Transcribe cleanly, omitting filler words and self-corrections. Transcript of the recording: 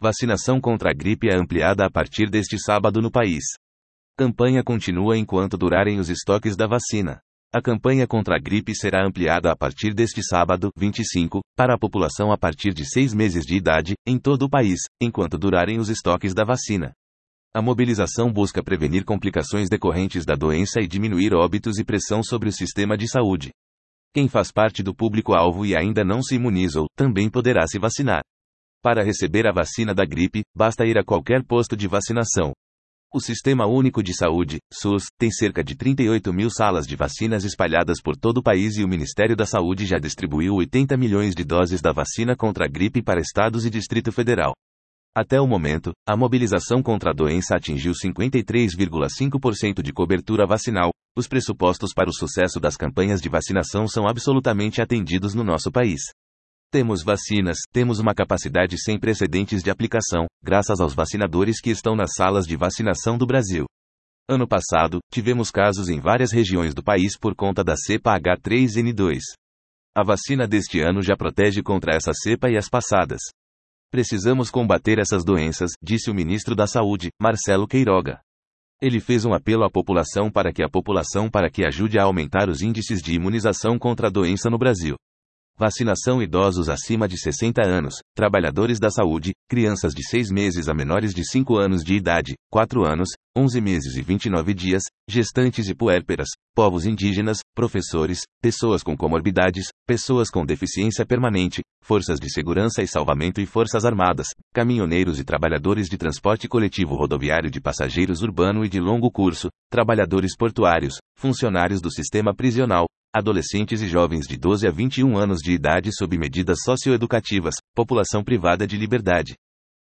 Vacinação contra a gripe é ampliada a partir deste sábado no país. Campanha continua enquanto durarem os estoques da vacina. A campanha contra a gripe será ampliada a partir deste sábado, 25, para a população a partir de 6 meses de idade, em todo o país, enquanto durarem os estoques da vacina. A mobilização busca prevenir complicações decorrentes da doença e diminuir óbitos e pressão sobre o sistema de saúde. Quem faz parte do público-alvo e ainda não se imunizou, também poderá se vacinar. Para receber a vacina da gripe, basta ir a qualquer posto de vacinação. O Sistema Único de Saúde, SUS, tem cerca de 38 mil salas de vacinas espalhadas por todo o país e o Ministério da Saúde já distribuiu 80 milhões de doses da vacina contra a gripe para estados e Distrito Federal. Até o momento, a mobilização contra a doença atingiu 53,5% de cobertura vacinal. Os pressupostos para o sucesso das campanhas de vacinação são absolutamente atendidos no nosso país. Temos vacinas, temos uma capacidade sem precedentes de aplicação, graças aos vacinadores que estão nas salas de vacinação do Brasil. Ano passado, tivemos casos em várias regiões do país por conta da cepa H3N2. A vacina deste ano já protege contra essa cepa e as passadas. Precisamos combater essas doenças, disse o ministro da Saúde, Marcelo Queiroga. Ele fez um apelo à população para que ajude a aumentar os índices de imunização contra a doença no Brasil. Vacinação idosos acima de 60 anos, trabalhadores da saúde, crianças de 6 meses a menores de 5 anos de idade, 4 anos, 11 meses e 29 dias, gestantes e puérperas, povos indígenas, professores, pessoas com comorbidades, pessoas com deficiência permanente, forças de segurança e salvamento e forças armadas, caminhoneiros e trabalhadores de transporte coletivo rodoviário de passageiros urbano e de longo curso, trabalhadores portuários, funcionários do sistema prisional, adolescentes e jovens de 12 a 21 anos de idade sob medidas socioeducativas, população privada de liberdade.